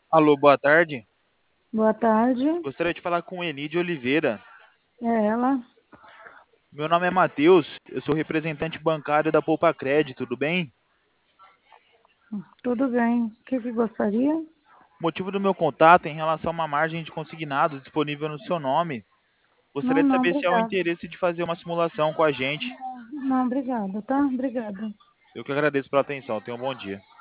Alô, boa tarde. Boa tarde. Gostaria de falar com Eni Oliveira. É ela. Meu nome é Matheus, eu sou representante bancário da Poupa Crédito, tudo bem? Tudo bem. O que gostaria? O motivo do meu contato é em relação a uma margem de consignado disponível no seu nome. Gostaria Não, de não, saber se há o obrigada. interesse de fazer uma simulação com a gente. Não, obrigada, tá? Obrigada. Eu que agradeço pela atenção. Tenha um bom dia.